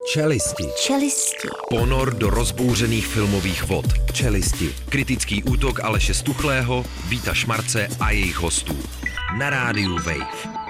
Čelisti. Ponor do rozbouřených filmových vod. Čelisti. Kritický útok Aleše Stuchlého, Víta Šmarce a jejich hostů. Na rádiu Wave.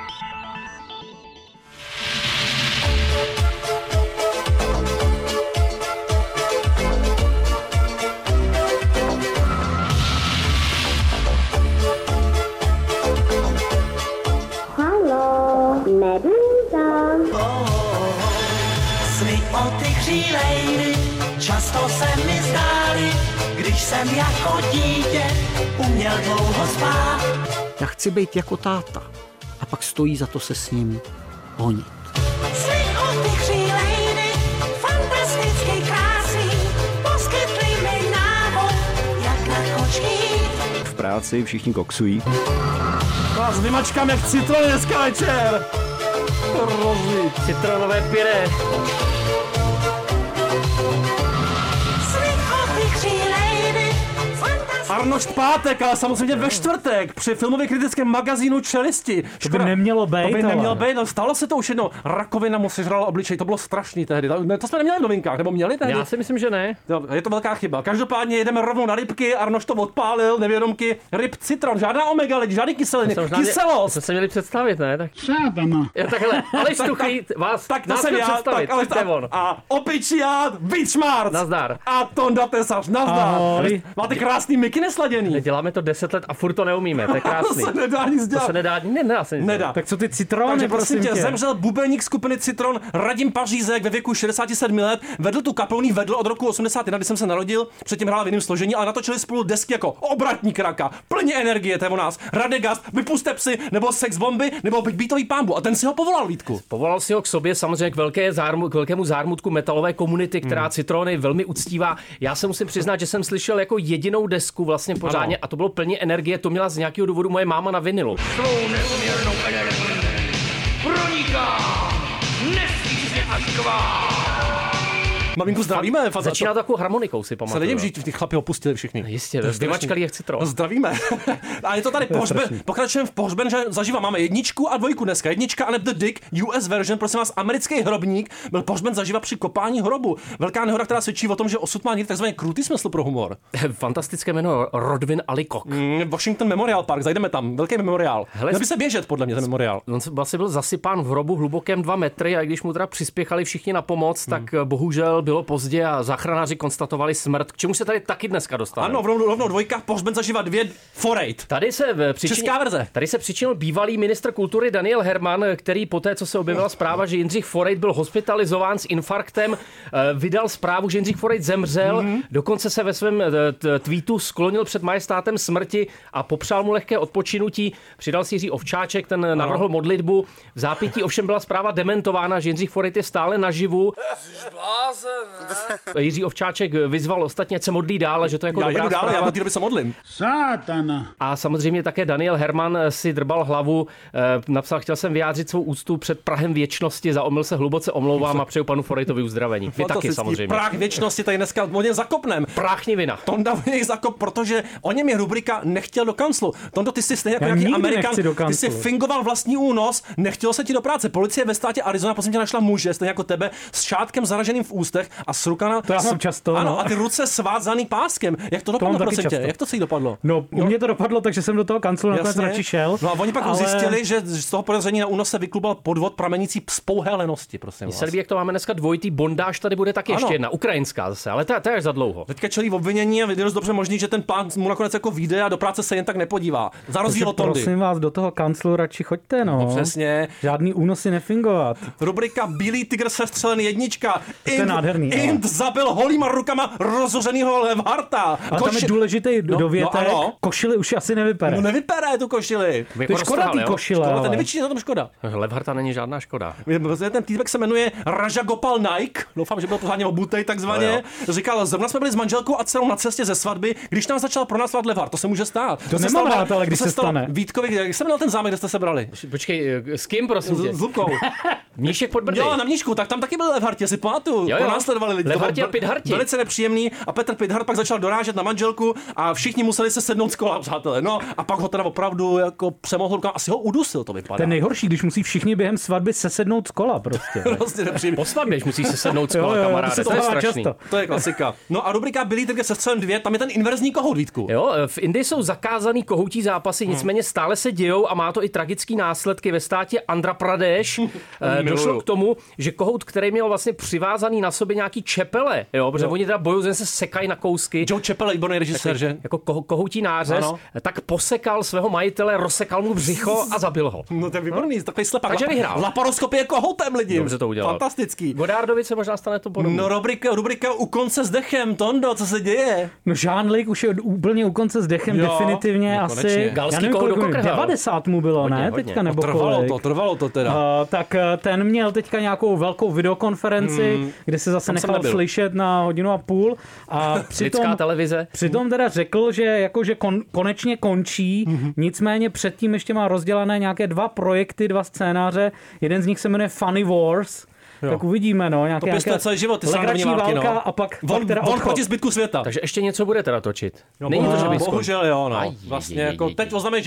Často se mi zdály, když jsem jako dítě uměl dlouho spát. Já chci být jako táta a pak stojí za to se s ním honit. Sny o ty křílejny, fantasticky krásný, poskytli mi návod, jak na kočky. V práci všichni koksují. Vás vymačkám jak citron dneska večer. Hrozný. Citronové pyré. Arnošt pátek, ale samozřejmě ve čtvrtek při filmově kritickém magazínu Čelisti. To by nemělo být. To by nemělo být, ale stalo se to už jednou. Rakovina mu sežrala obličej, to bylo strašný tehdy. To jsme neměli v novinkách, nebo měli tehdy? Já si myslím, že ne. Je to velká chyba. Každopádně jedeme rovnou na rybky, Arnošt to odpálil, nevědomky. Ryb, citron, žádná omega, lidi, žádný kyseliny, kyselost. To se měli představit, ne? Tak... Šátana. Jo, takhle, Aleš Stuchlý, vás tak to jsem já, představit. Tak, ale a opičiát, Vít Šmarc. Nazdar. A Tonda Tesař, nazdar. Ahoj. Máte krásný miky nesladěný. Děláme to 10 let a furt to neumíme, to je krásný. To se nedá nic dělat. To se nedá, nedá. Tak co ty citrony, takže prosím tě. Zemřel bubeník skupiny Citron Radim Pařízek ve věku 67 let. Vedl tu kapelní vedl od roku 81, kdy jsem se narodil. Předtím hrál v jiném složení, ale natočili spolu desky jako Obratník raka, Plně energie, to je o nás, Radegast, Vypuste psy, nebo Sex bomby, nebo Beatový pambu. A ten si ho povolal, Vítku. Povolal si ho k sobě, samozřejmě k velkému zármutku metalové komunity, která Citrony velmi uctívá. Já se musím přiznat, že jsem slyšel jako jedinou desku vlastně pořádně, a to bylo Plně energie, to měla z nějakého důvodu moje máma na vinilu. Svou neuměrnou energii proniká nesmírně až k vám. Maminku zdravíme. Začíná takovou harmonikou, si pamatuju. Se nedím žít, ty chlapi opustili všichni. Jistě, vymačkali jak Citron. Zdravíme. A je to tady pokračujeme v pohřben, že zaživa máme 1 a 2 dneska. 1 and the Dick, US version, prosím vás, americký hrobník, byl pohřben zaživa při kopání hrobu. Velká nehoda, která svědčí o tom, že osud má někdy takzvaný krutý smysl pro humor. Fantastické jméno, Rodwin Allicock. Washington Memorial Park, zajdeme tam, velký memoriál. Měl by se běžet podle mě ten memoriál. On vlastně byl zasypán v hrobu hlubokém 2 metry a když mu teda přispěchali všichni na pomoc, tak bohužel bylo pozdě a záchranáři konstatovali smrt, k čemu se tady taky dneska dostane. Ano, rovnou 2, pohřben zaživa 2, Forejt. Česká verze. Tady se přičinil bývalý ministr kultury Daniel Herman, který poté, co se objevila zpráva, že Jindřich Forejt byl hospitalizován s infarktem, vydal zprávu, že Jindřich Forejt zemřel, dokonce se ve svém tweetu sklonil před majestátem smrti a popřál mu lehké odpočinutí. Přidal si Jiří Ovčáček, ten navrhl modlitbu. V zápětí ovšem byla zpráva dementována, že Jindřich Forejt je stále naživu. Jiří Ovčáček vyzval ostatně, ať se modlí dál, že to je jako dobrá zpráva. Já do té doby se modlím. Sátana. A samozřejmě také Daniel Herman si drbal hlavu, napsal, chtěl jsem vyjádřit svou úctu před prahem věčnosti, za omyl se hluboce omlouvám a přeju panu Forejtovi uzdravení. Vy taky samozřejmě. Prah věčnosti tady dneska o něm zakopnem. Práchnivina. Tonda v něj zakop, protože o něm je rubrika Nechtěl do kanclu. Tondo, ty jsi stejně jako nějaký Amerikan, ty jsi fingoval vlastní únos, nechtělo se ti do práce. Policie ve státě Arizona prosím tě našla muže, stejně jako tebe, s šátkem zaraženým v ústech a s rukama. To já mám často. Ano, a ty ruce svázaný páskem. Jak to dopadlo, prosím tě? Jak to celý dopadlo? No, u mě to dopadlo, takže jsem do toho kanclu nakonec radši šel. No a oni pak zjistili, že z toho podezření na únos se vyklubal podvod pramenící z pouhé lenosti, prosím vás. Mně se líbí, jak to máme dneska dvojitý bondáž, tady bude taky ještě jedna, ukrajinská zase, ale to je až za dlouho. Teďka čelí obvinění a je dost dobře možný, že ten pán mu nakonec jako vyjde a do práce se jen tak nepodívá. Za rozdíl od Tondy. Prosím vás, do toho kanclu radši choďte, no. Přesně. Žádný únosy nefingovat. Rubrika Bílý tygr sestřelen 1. To je nádherný. Int zabil holýma rukama rozořenýho Levharta. Ale tam je důležitý dovětek. Košili už asi nevypere. No nevypere tu košili. To je škoda ty košile. Ten největší je tam škoda. Levharta není žádná škoda. Ten týpek se jmenuje Raja Gopal Naik. Doufám, že byl pořádně obutej takzvaně. Říkal, zrovna jsme byli s manželkou a dcerou na cestě ze svatby, když nám začal pronásledovat Levhart. To se může stát. To nemám rád, ale když se stane. Vítkovi, jak se jmenoval ten zámek, kde jste se brali? Počkej, s kým prosím tě? S Lubkou. Mníšek pod Brdy. Jo, na Mníšku, tak tam taky byl Levhart, si pamatuju. následovali lidi. Levarti a Pidharti. Velice nepříjemný a Petr Pidhart pak začal dorážet na manželku a všichni museli se sednout z kola, přátelé. No a pak ho teda opravdu jako přemohl rukám, asi ho udusil, to vypadá. Ten nejhorší, když musí všichni během svatby sesednout z kola prostě. Prostě nepříjemný. Po svatbě musí se sednout z kola, kamaráde, to je strašný. Často. To je klasika. No a rubrika Billy Tiger se střelem 2, tam je ten inverzní kohout, Vítku. Jo, v Indii jsou zakázaný kohoutí zápasy, nicméně stále se dějou a má to i tragický následky. Ve státě Andhra Pradesh došlo k tomu, že kohout, který měl vlastně přivázaný na sobě nějaký čepele, jo, protože oni teda bojují, se sekají na kousky. Joe Čepele, výborný režisér, že? Jako kohoutí nářez, tak posekal svého majitele, rozsekal mu břicho a zabil ho. No to je výborný, takový slepak. Takže vyhrál. Laparoskopie kohoutem, lidi. Dobře to udělal. Fantastický. Godárdovi se možná stane to podobně. No rubrika u konce s dechem, Tondo, co se děje? No Jean-Luc už je úplně u konce s dechem, definitivně no, asi. Galský kohout do kokrhal. 90 mu bylo, hodně, ne? hodně. Teďka nebo Trvalo to teda. Tak ten měl teďka nějakou velkou videokonferenci, kde se zase nechal slyšet na 1,5 hodiny a Lidská televize. Přitom teda řekl, že jakože konečně končí, nicméně předtím ještě má rozdělané nějaké 2 projekty, 2 scénáře. Jeden z nich se jmenuje Funny Wars. Jo. Tak uvidíme, no, nějaké celý život, legrační válka a pak teda on proti zbytku světa. Takže ještě něco bude teda točit. No, není to, že by bohužel jo, no. Vlastně jako teď oznámil,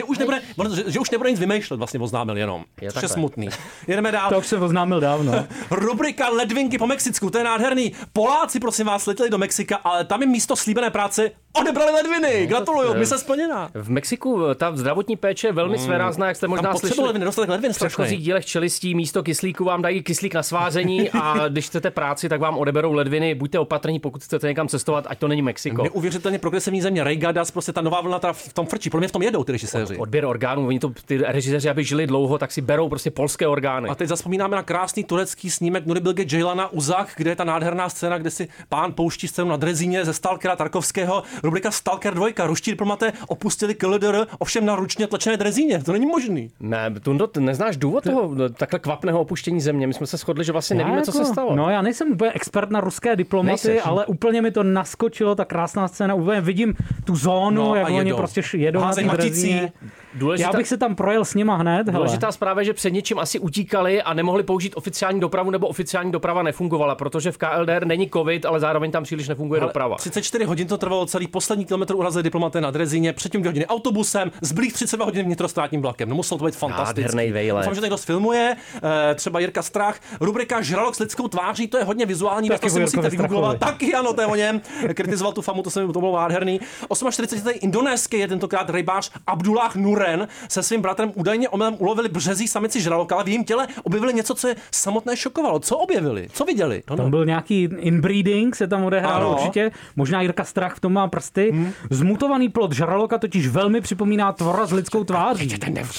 že už nebude nic vymýšlet, vlastně oznámil jenom. Je smutný. Jedeme dál. To už se oznámil dávno. Rubrika Ledvinky po Mexicku, to je nádherný. Poláci, prosím vás, letěli do Mexika, ale tam jim místo slíbené práce odebrali ledviny. Gratuluju, mise splněná. V Mexiku ta zdravotní péče je velmi svérázná, jak jste možná slyšeli. Ledvin, v předchozích dílech Čelistí místo kyslíku vám dají kyslík na sváření a když chcete práci, tak vám odeberou ledviny. Buďte opatrní, pokud chcete někam cestovat, ať to není Mexiko. Neuvěřitelně progresivní země. Ray Gadas, prostě ta nová vlna v tom frčí. Pro mě v tom jedou ty režiséři. Odběr orgánů, oni to ty režiséři, aby žili dlouho, tak si berou prostě polské orgány. A teď zavzpomínáme na krásný turecký snímek Nury Bilge Ceylana Uzak, kde je ta nádherná scéna, kde si pán pouští scénu na drezíně ze Stalkera Tarkovského. Rubrika Stalker 2. Ruští diplomaté opustili KLDR, ovšem na ručně tlačené drezíně. To není možný. Ne, Tundo, neznáš důvod toho takhle kvapného opuštění země? My jsme se shodli, že vlastně nevíme, co se stalo. No, já nejsem úplně expert na ruské diplomaty, ale úplně mi to naskočilo, ta krásná scéna. Úplně vidím tu zónu, jak oni prostě jedou na té drezíně. Já bych se tam projel s nima hned. Důležitá zpráva je, že před něčím asi utíkali a nemohli použít oficiální dopravu, nebo oficiální doprava nefungovala, protože v KLDR není covid, ale zároveň tam příliš nefunguje doprava. 34 hodin to trvalo, celý poslední kilometr urazili diplomaté na drezíně, předtím 2 hodiny autobusem, zbylých 32 hodin vnitrostátním vlakem. No muselo to být fantastické. Doufám, že někdo filmuje, třeba Jirka Strach. Rubrika Žralok s lidskou tváří, to je hodně vizuální, tak to si musíte vygooglovat. Taky ano, to je o něm. Kritizoval tu famu, to bylo nádherný. 48. indonéský je tentokrát rybář Abdullah Nuren se svým bratrem údajně omylem ulovili březí samici žraloka, ale v jejím těle objevili něco, co je samotné šokovalo. Co objevili? Co viděli? Tam byl nějaký inbreeding, se tam odehrálo určitě. Možná Jirka Strach v tom má prsty. Zmutovaný plod žraloka totiž velmi připomíná tvora s lidskou tváří.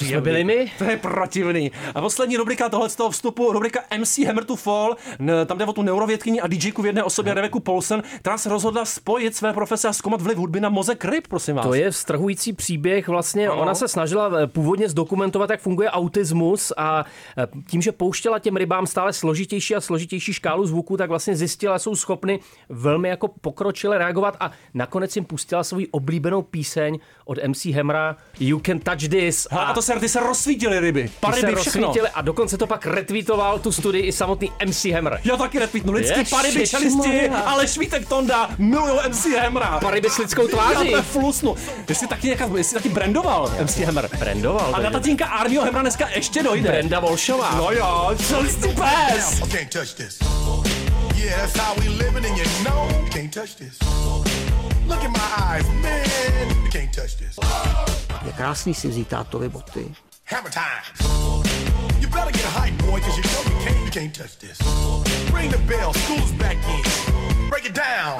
To je protivný. A poslední rubrika tohle z toho vstupu, rubrika MC Hammer to Fall. Tam jde o tu neurovědkyni a DJku v jedné osobě Rebeku Paulsen, která se rozhodla spojit své profese a zkoumat vliv hudby na mozek ryb, prosím vás. To je vztrhující příběh, vlastně ona se snažila původně zdokumentovat, jak funguje autismus a tím, že pouštěla těm rybám stále složitější a složitější škálu zvuků, tak vlastně zjistila, jsou schopny velmi jako pokročile reagovat a nakonec jim pustila svou oblíbenou píseň od MC Hammera You Can Touch This. A to ty se rozsvítily ryby. Ryby všechno. A dokonce to pak retweetoval tu studii i samotný MC Hammer. Já taky retweetnu. Lidský paryby čelisti, ale Švítek Tonda milujou MC Hammera. Paryby s lidskou tváří. Já to flusnu. Jestli taky brandoval MC Hammer. Brandoval. A na tatínka Armího Hammera dneska ještě dojde. Brenda Volšová. No jo, čelistý pes. Yeah, that's how we living and you know can't touch this. Look in my eyes, man, you can't touch this. Je krásný si vzít tátovi boty. Hammer time. You better get a hype, boy, cause you know you can't touch this. Ring the bell, school's back in. Break it down.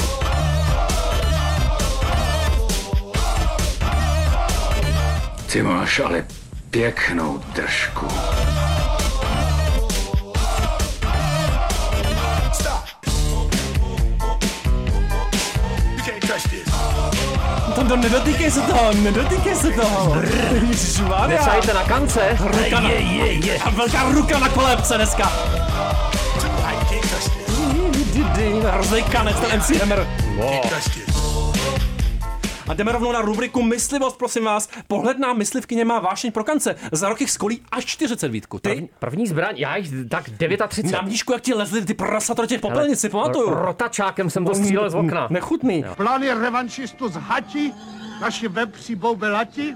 Ty máš ale pěknou držku. Tondo, nedotýkej se toho. Ježišmarja. Nesajte na kance. A velká ruka na kolébce dneska. Hrozný kanec, ten MC Hammer. A jdeme rovnou na rubriku Myslivost, prosím vás. Pohledná myslivkyně má vášeň pro kance. Za rok jich skolí až 40, Vítku. Ty? První zbraň, já jich tak 39. Na mnížku, jak ti lezli ty prasata těch popelnici, pamatuju. Rotačákem jsem to střílel z okna. Nechutný. Plán je revanšistu z hati, naši vepři boubelati.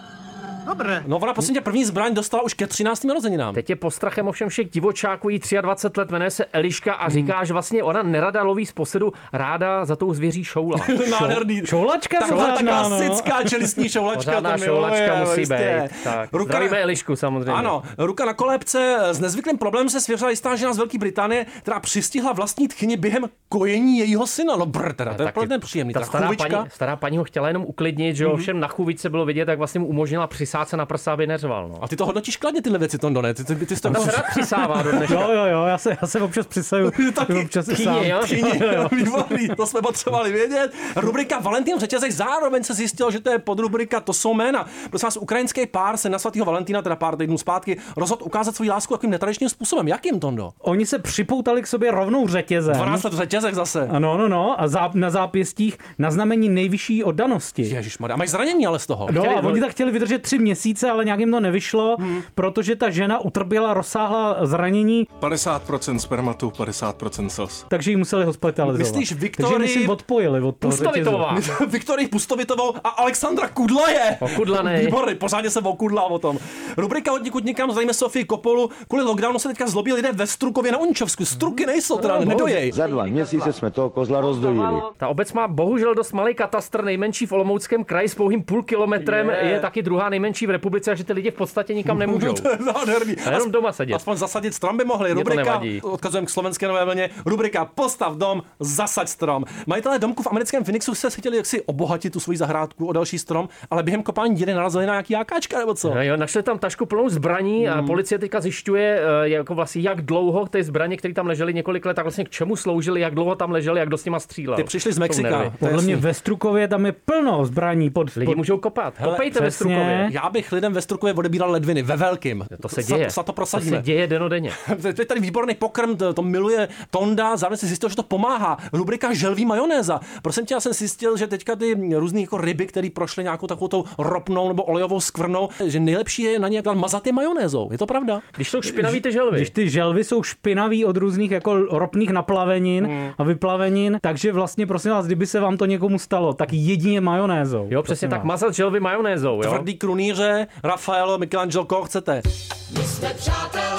Dobré. No ona prostě první zbraň dostala už ke 13. narozeninám. Teď je postrachem ovšem všech divočáků, jí 23 let, jmenuje se Eliška a říká, že vlastně ona nerada loví z posedu, ráda za tou zvěří šoulá. Nádherný. Šoulačka? Ta klasická čelistní šoulačka. Pořádná šoulačka musí být. Tak. Zdravíme Elišku samozřejmě. Ano, ruka na kolébce. S nezvyklým problémem se svěřila jistá žena z Velké Británie, která přistihla vlastní tchyni během kojení jejího syna. No teda, to je plně příjemný. Ta stará paní ho chtěla jenom uklidnit, že ovšem na chůvičce bylo vidět, jak vlastně mu umožnila přisát se na prsa, aby neřval. No. A ty to hodnotíš kladně tyhle věci, Tondo, ne? Ty to rád přisává do dneška. Jo, já se občas přisaju. Občas Tchyni, jo? Výborný, to jsme potřebovali vědět. Rubrika Valentín řetězek, zároveň se zjistilo, že to je podrubrika To jsou jména. Prosím vás, ukrajinský pár se na svatého Valentína, teda pár týdnů zpátky, rozhodl ukázat svou lásku takovým netradičním způsobem. Jakým, Tondo? Oni se připoutali k sobě rovnou řetězem. 12 let řetězek zase. Ano, a na zápěstích na znamení nejvyšší oddanosti. Ježišmarja, a mají zranění ale z toho. No a oni tak chtěli vydržet 3 měsíce, ale nějak jim to nevyšlo, protože ta žena utrpěla rozsáhlá zranění. 50% spermatu, 50% slz. Takže ji museli hospitalizovat. Myslíš Viktorii odpojili od toho Pustovitová. Viktorii Pustovitovou a Alexandra Kudlaje. Okudlanej. Výborný, pořádně se okudlá o tom. Rubrika od nikud nikam, zdravíme Sofii Kopolu. Kvůli lockdownu se teďka zlobí lidé ve Strukově na Uničovsku. Struky nejsou, teda nedojej. Za 2 měsíce jsme toho kozla rozdojili. Ta obec má bohužel dost malý katastr, nejmenší v Olomouckém kraji s pouhým půl kilometrem, je taky druhá nejmenší v republice, takže ty lidi v podstatě nikam nemůžou. To je nádherný. A jenom doma sedět. Aspoň zasadit strom by mohli. Rubrika, odkazujeme k slovenské Nové vlně, rubrika Postav dom, zasaď strom. Majitelé domku v americkém Phoenixu se chtěli jaksi obohatit tu svoji zahrádku o další strom, ale během kopání díry narazili na nějaký AKčka nebo co? No jo, našli tam tašku plnou zbraní a policie teďka zjišťuje, jako vlastně jak dlouho ty zbraně, které tam ležely několik let, tak vlastně k čemu sloužily, jak dlouho tam ležely, jak kdo s nima střílel. Ty přišli z Mexika. Podle mě ve Strukově tam je plno zbraní lidi můžou kopat. Kopejte ve Strukově. Já bych lidem ve Strukově odebíral ledviny ve velkým. To se děje. To prosadíme. To se děje denodenně. To je tady výborný pokrm, to miluje Tonda, zároveň si zjistil, že to pomáhá. Rubrika želví majonéza. Prosím tě, já jsem zjistil, že teďka ty různý jako ryby, které prošly nějakou takovou tou ropnou nebo olejovou skvrnou, že nejlepší je na ně mazat je majonézou. Je to pravda? Když jsou špinavý ty želvy. Když ty želvy jsou špinavý od různých jako ropných naplavenin a vyplavenin, takže vlastně prosím vás, kdyby se vám to někomu stalo, tak jedině majonézou. Jo, přesně tak, mazat želvy majonézou, jo. Tvrdý krunýře, Rafaelo, Michelangelo, koho chcete? My jsme přátelé,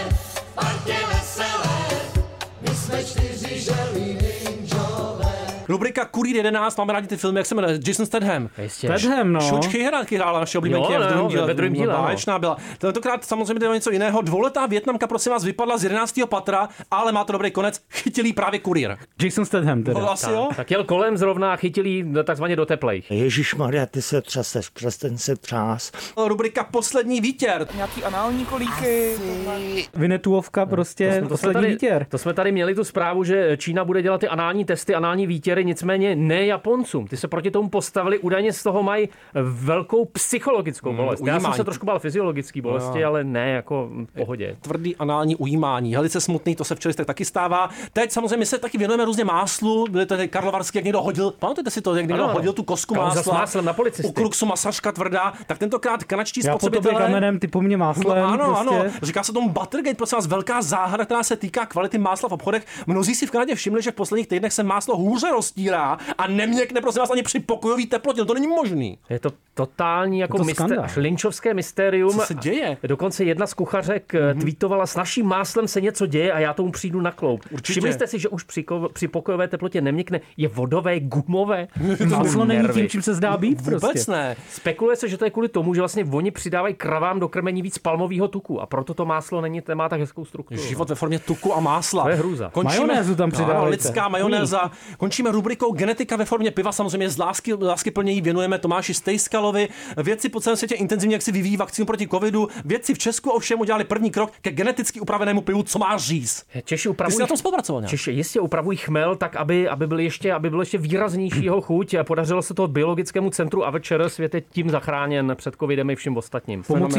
partě veselé, my jsme 4 želví ninjové. Rubrika Kurýr 11, máme rádi ty filmy, jak se jmenuje, Jason Statham. Statham, no. Šučky hrála naše oblíbenky ve druhém díle. Báječná byla. Tentokrát samozřejmě to je něco jiného. Dvouletá Vietnamka, prosím vás, vypadla z 11. patra, ale má to dobrý konec. Chytil jí právě kurýr. Jason Statham teda. Tak jel kolem zrovna a chytil jí takzvaně do teplejch. Ježišmarja, ty se třaseš, přes ten se třás. Rubrika Poslední výtěr. Nějaký anální kolíky. Vinetuovka prostě, poslední výtěr. To jsme tady měli tu zprávu, že Čína bude dělat ty anální testy, anální výtěry, nicméně ne Japoncům. Ty se proti tomu postavili, údajně z toho mají velkou psychologickou bolest. Já jsem se trošku bál fyziologický bolesti, ale ne jako v pohodě. Tvrdý anální ujímání, velice smutný, to se v čelistech taky stává. Teď samozřejmě my se taky věnujeme různě máslu, byly to karlovarský, jak někdo hodil, pamatujete si to, jak někdo hodil tu kosku másla na policisty. U Kruxu masažka tvrdá, tak tentokrát kanadští spotřebitelé. Já po tobě kamenem, ty po mně máslem. No, ano, prostě. ano. Říká se tomu Buttergate, prosím vás, velká záhada, která se týká kvality másla v obchodech. Mnozí si v Kanadě všimli, že v posledních týdnech se máslo hůře roztírá a neměkne, prosím vás, ani při pokojové teplotě. No to není možný. Je to totální jako lynčovské mystérium. Co se děje? Dokonce jedna z kuchařek tweetovala, s naším máslem se něco děje a já tomu přijdu na kloup. Všimli jste si, že už při pokojové teplotě neměkne, je vodové, gumové. Máslo není tím, čím se zdá být. Vůbec prostě. ne. Spekuluje se, že to je kvůli tomu, že vlastně oni přidávají kravám do krmení víc palmového tuku a proto to máslo nemá tak hezkou strukturu. Život ve formě tuku a másla. To je hrůza. Majonézu tam přidávajte. Lidská majonéza. Končíme rubrikou Genetika ve formě piva, samozřejmě z lásky plně jí věnujeme Tomáši Stejskalovi. Vědci po celém světě intenzivně jak si vyvíjí vakcínu proti covidu. Vědci v Česku ovšem udělali první krok ke geneticky upravenému pivu, co má říz. Češi upravují. Ty jsi na tom spolupracoval nějak? Češi jistě upravují chmel tak, aby byl ještě výraznější jeho chuť. Podařilo se to biologickému centru a večer svět je tím zachráněn před covidem i všem ostatním.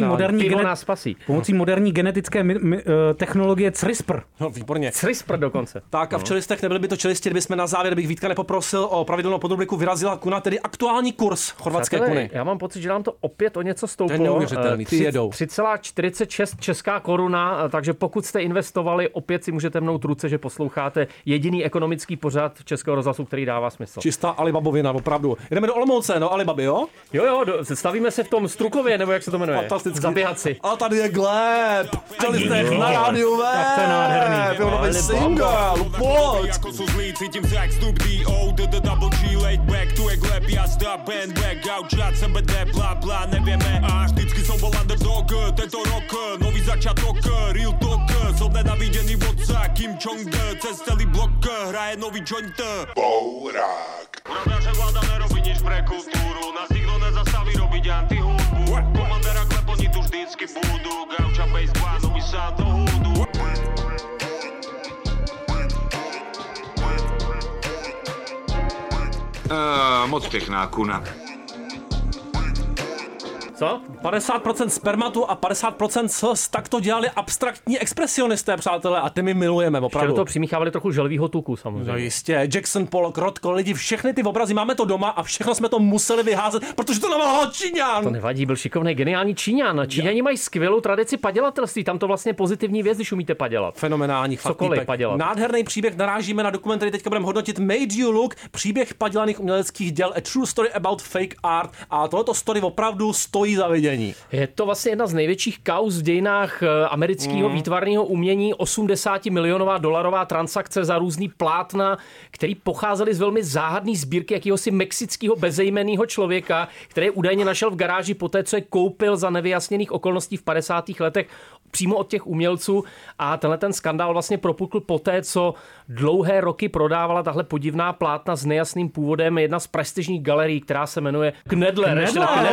Pomocí moderní genetické technologie CRISPR. No, výborně. CRISPR dokonce. Tak a v čelistech nebyly by to čelisti, kdybychom na závěr bych Vítka teďka nepoprosil o pravidelnou podrubriku Vyrazila kuna, tedy aktuální kurz chorvatské kuny. Já mám pocit, že nám to opět o něco stouplo. To je neuvěřitelný, ty jedou. 3,46 česká koruna, takže pokud jste investovali, opět si můžete mnout ruce, že posloucháte jediný ekonomický pořad Českého rozhlasu, který dává smysl. Čistá Alibabovina, opravdu. Jdeme do Olomouce, no Alibaby, jo? Jo, stavíme se v tom Strukově, nebo jak se to jmenuje? Fantasticky. Zaběhaci. A tady je Gleb. Chtěli jste na rádiu V. Tak to je nádherný. Byl nový single. Pojď. Jako jsou zlý, cítím se jak Snoop D.O. Double G, laid back, tu je Gleb, jazda, bandwagon, gaučat, CBD, bla bla, nevieme. A vždycky som bol underdog, tento rok, nový začiatok, real talk, som nenavidený vodca, Kim Jong, cez celý blok, hraje nový joint. Bourák. Pravda, že vláda nerobí nič pre kultúru, nás nikto nezastaví robiť antihudbu. Komandera Gleb, oni tu vždycky budú, gauča, baseball, nový sám do hudu. Moc pěkná kuna. Co? 50% spermatu a 50% slz, tak to dělali abstraktní expresionisté, přátelé, a ty my milujeme, opravdu. Ještě do toho přimíchávali trochu želvýho tuku, samozřejmě. No jistě, Jackson Pollock, Rodko, lidi, všechny ty obrazy, máme to doma a všechno jsme to museli vyházet, protože to namalhal Číňan. To nevadí, byl šikovný, geniální Číňan. Číňani mají skvělou tradici padělatelství, tam to vlastně pozitivní věc, když umíte padělat. Fenomenální, cokoliv padělat. Nádherný příběh, narážíme na dokument, který teďka budeme hodnotit, Made You Look, příběh padělaných uměleckých děl, a true story about fake art, a tohleto story opravdu stojí za vidění. Je to vlastně jedna z největších kauz v dějinách amerického výtvarného umění, 80 milionová dolarová transakce za různý plátna, který pocházely z velmi záhadné sbírky jakéhosi mexického bezejmenného člověka, který údajně našel v garáži poté, co je koupil za nevyjasněných okolností v 50. letech přímo od těch umělců, a tenhle ten skandál vlastně propukl poté, co dlouhé roky prodávala tahle podivná plátna s nejasným původem jedna z prestižních galerií, která se jmenuje Knedler.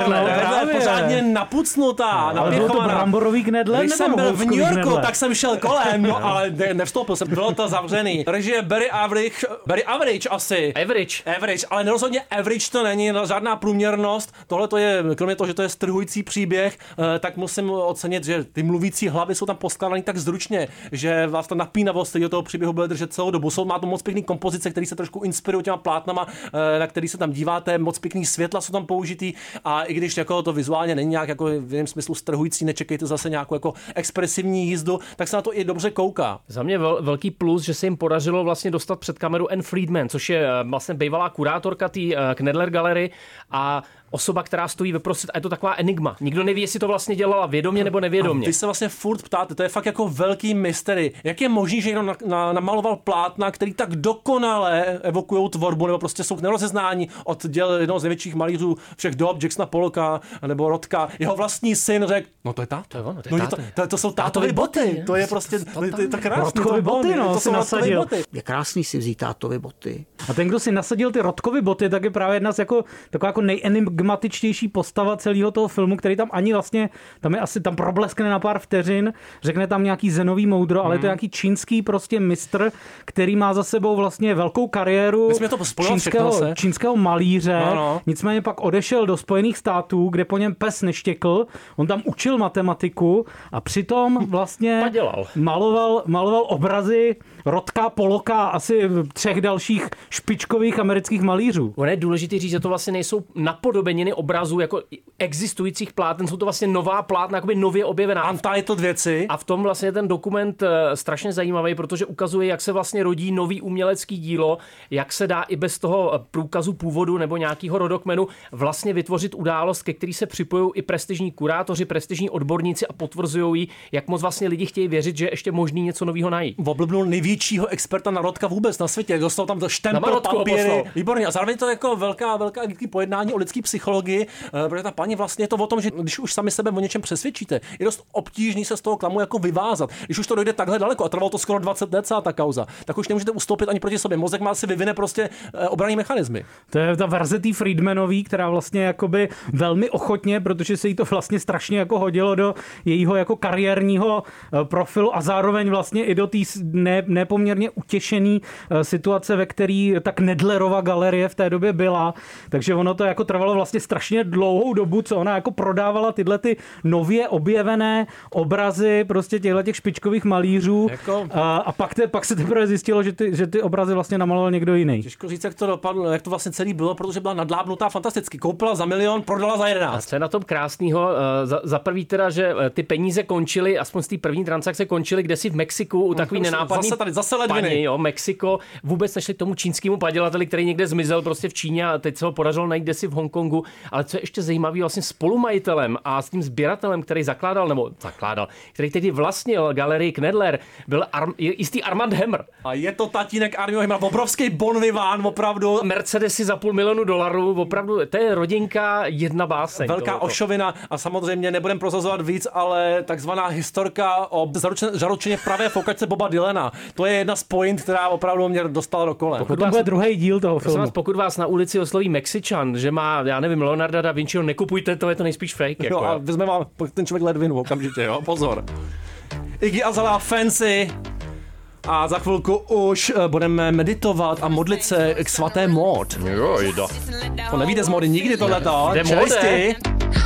Pořádně napucnutá, ale byl to bramborový Knedler? Když jsem byl v New Yorku, tak jsem šel kolem, no, ale nevstoupil jsem, bylo to zavřený. Režie Barry Average asi. Average, ale rozhodně average to není, žádná průměrnost. Tohle to je, kromě toho, že to je strhující příběh, tak musím ocenit, že ty mluvící hlavy jsou tam poskládané tak zručně, že vás ta napínavost do toho příběhu bude držet celou dobu. Má to moc pěkný kompozice, které se trošku inspirují těma plátnama, na který se tam díváte, moc pěkný světla jsou tam použitý, a i když jako to vizuálně není nějak jako v jiném smyslu strhující, nečekejte zase nějakou jako expresivní jízdu, tak se na to i dobře kouká. Za mě velký plus, že se jim podařilo vlastně dostat před kameru Anne Friedman, což je vlastně bývalá kurátorka té Knedler Gallery a osoba, která stojí veprostřed, a je to taková enigma. Nikdo neví, jestli to vlastně dělala vědomě nebo nevědomě. A vy se vlastně furt ptáte, to je fakt jako velký mystery. Jak je možný, že někdo namaloval plátna, který tak dokonale evokujou tvorbu, nebo prostě jsou k nerozeznání od děl jednoho z největších malířů všech dob, Jacksona Pollocka nebo Rodka. Jeho vlastní syn řekl, no to je táto. To jsou tátovy boty. To je prostě to krásný. Rodkovy boty, no, to jsou nasadil. boty. Je krásný si vzít tátovy boty. A ten, kdo si nasadil ty Rodkovy boty, tak je právě jedna z taková jako nejenigmatičtější postava celého toho filmu, který tam ani vlastně, tam probleskne na pár vteřin, řekne tam nějaký zenový moudro, ale je to nějaký čínský prostě mistr, který má za sebou vlastně velkou kariéru čínského malíře. No. Nicméně pak odešel do Spojených států, kde po něm pes neštěkl. On tam učil matematiku a přitom vlastně maloval obrazy Rodka, Pollocka a asi 3 dalších špičkových amerických malířů. Ono je důležité říct, že to vlastně nejsou napodobeniny obrazů jako existujících plátn, jsou to vlastně nová plátna, jakoby nově objevená. Untitled věci. A v tom vlastně ten dokument strašně zajímavý, protože ukazuje, jak se vlastně rodí nový umělecký dílo, jak se dá i bez toho průkazu původu nebo nějakého rodokmenu vlastně vytvořit událost, ke který se připojují i prestižní kurátoři, prestižní odborníci a potvrzují ji, jak moc vlastně lidi chtějí věřit, že je ještě možný něco nového najít. Oblbnul největšího experta na Rodka vůbec na světě, dostal tam štempel papíry. Výborně. A zároveň to je jako velká pojednání o lidské psychologii, protože ta paní vlastně je to o tom, že když už sami sebe o něčem přesvědčíte, je dost obtížný se z toho klamu jako vyvázat. Když už to dojde takhle daleko a trvalo to skoro 20 let celá ta kauza, tak už nemůžete ustoupit ani proti sobě. Mozek má si vyvine prostě obranný mechanismy. To je ta verze tý Friedmanový, která vlastně jakoby velmi ochotně hodně, protože se jí to vlastně strašně jako hodilo do jejího jako kariérního profilu a zároveň vlastně i do té nepoměrně utěšený situace, ve který tak Nedlerova galerie v té době byla. Takže ono to jako trvalo vlastně strašně dlouhou dobu, co ona jako prodávala tyhle ty nově objevené obrazy prostě těch špičkových malířů a pak se teprve zjistilo, že ty obrazy vlastně namaloval někdo jiný. Těžko říct, jak to dopadlo, jak to vlastně celý bylo, protože byla nadlábnutá fantasticky. Koupila za 1 milion, prodala za 11. A co je na tom krásného? Za prvý teda, že ty peníze končily, aspoň z té první transakce končily kdesi v Mexiku u takový nenápadný zase paní, jo, Mexiko. Vůbec nešli k tomu čínskému padělateli, který někde zmizel prostě v Číně a teď se ho podařilo najít kdesi v Hongkongu. Ale co je ještě zajímavý, vlastně spolumajitelem a s tím sběratelem, který zakládal, který tedy vlastnil galerii Knedler, byl jistý Armand Hammer. A je to tatínek Armand Hammer, obrovský Bon Vivant, opravdu. Mercedesy za $500 000, opravdu, to je rodinka jedna báseň. Velká ošovina a samozřejmě nebudem prozazovat víc, ale takzvaná historka o zaručeně pravé fokačce Boba Dylana. To je jedna z point, která opravdu mě dostala do kolem. To bude druhý díl toho filmu. Pokud vás na ulici osloví Mexičan, že má, já nevím, Leonarda da Vinciho, nekupujte to, je to nejspíš fake. Jo, a vezme vám ten člověk ledvinu okamžitě, jo, pozor. Iggy Azalea Fancy. A za chvilku už budeme meditovat a modlit se k svaté Maud. Jo, jde. To nevíde z Mody nikdy tohleto. Jde Mode.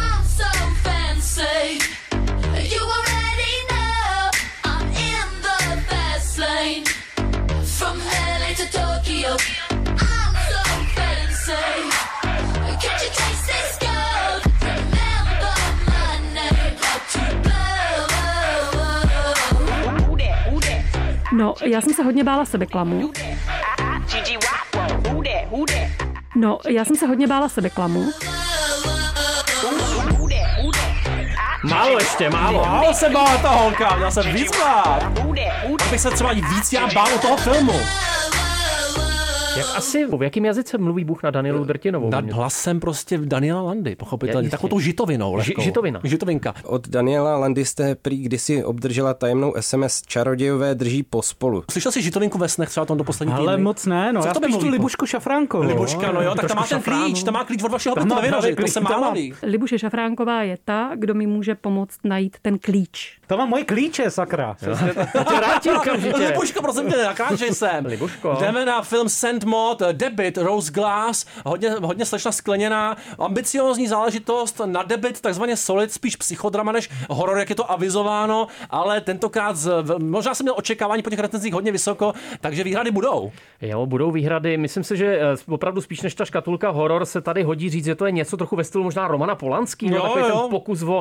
No, já jsem se hodně bála sebeklamu. Málo ještě, málo. Málo se bála ta holka, měla se víc bát. Abych se třeba víc já bál o toho filmu. V jakém jazyce mluví Bůh na Danielu Drtinovou? Nad hlasem prostě Daniela Landy, pochopitelně. Takovou tou žitovinou. Žitovinka. Od Daniela Landy jste prý kdysi obdržela tajemnou SMS Čarodějové drží pospolu. Slyšel jsi žitovinku ve snech třeba tam do poslední týdny? Ale moc ne, no. Já spíš tu Libušku Šafránkovou. Libuška, no jo, tak tam má ten klíč, tam má klíč od vašeho novinaře, to se málo ví. Libuše Šafránková je ta, kdo mi může pomoct najít ten klíč. To má moje klíče, sakra. Libuško, prosím tě, nakráčej sem. Libuško. Jdeme na film Saint Maud, debut, Rose Glass, hodně slečna skleněná, ambiciózní záležitost na debut, takzvaně solid, spíš psychodrama než horor, jak je to avizováno, ale tentokrát možná jsem měl očekávání po těch recenzích hodně vysoko, takže výhrady budou. Jo, budou výhrady. Myslím si, že opravdu spíš než ta škatulka horor se tady hodí říct, že to je něco trochu ve stylu možná Romana Polanského, takový ten pokus o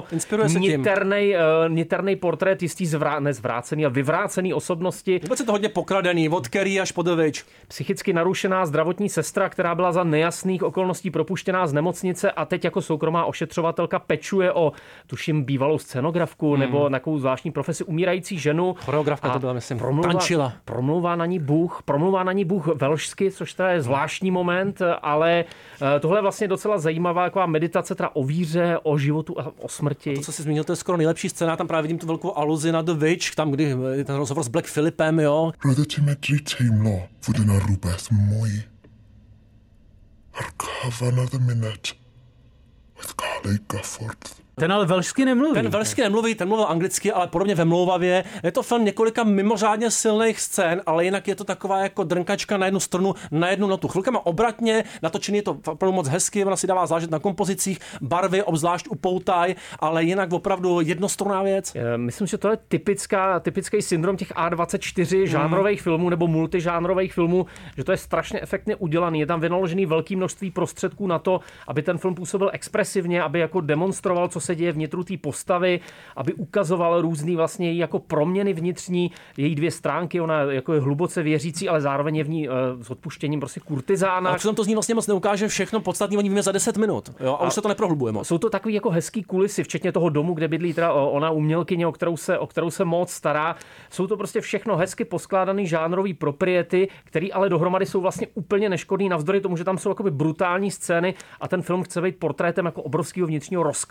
niternej portrét jistý nezvrácený a vyvrácený osobnosti. Vůbec je to hodně pokradený, od Kerry až po The Witch. Psychicky narušená zdravotní sestra, která byla za nejasných okolností propuštěná z nemocnice a teď jako soukromá ošetřovatelka pečuje o, tuším, bývalou scenografku nebo takovou zvláštní profesi umírající ženu. Choreografka to byla, myslím, tančila. Promlouvá na ní Bůh velšsky, což teda je zvláštní moment, ale tohle je vlastně docela zajímavá taková meditace teda o víře, o životu a o smrti. To, co jsi zmínil, to je skoro nejlepší scéna, tam právě vidím tu velkou aluzi na The Witch, tam kdy ten rozhovor s Black Phillipem, jo. Roedd ti medru teimlo fod yna rhywbeth mwy. Ar cyfan y munud, oedd cael ei gyffwrdd. Ten ale velšsky nemluví. Ten velšsky nemluví, ten mluvil anglicky, ale podobně vemlouvavě. Je to film několika mimořádně silných scén, ale jinak je to taková jako drnkačka na jednu stranu, na jednu notu. Chvilkama obratně, natočený je to opravdu moc hezky, ona si dává záležet na kompozicích, barvy, obzvlášť upoutaj, ale jinak opravdu jednostranná věc. Myslím, že to je typický syndrom těch A24 žánrových filmů nebo multižánrových filmů, že to je strašně efektně udělaný. Je tam vynaložený velké množství prostředků na to, aby ten film působil expresivně, aby jako demonstroval, co se děje vnitru té postavy, aby ukazoval různý vlastně její jako proměny vnitřní, její dvě stránky, ona jako je hluboce věřící, ale zároveň je v ní s odpuštěním prostě kurtizána. A co to z ní vlastně moc neukáže všechno podstatný, oni víme za 10 minut, jo, a už se to neprohlubujeme. Jsou to takový jako hezký kulisy, včetně toho domu, kde bydlí teda ona umělkyně, o kterou se moc stará. Jsou to prostě všechno hezky poskládaný žánrový propriety, který ale dohromady jsou vlastně úplně neškodný navzdory tomu, že tam jsou jakoby brutální scény a ten film chce být portrétem jako obrovského vnitřního rozkladu.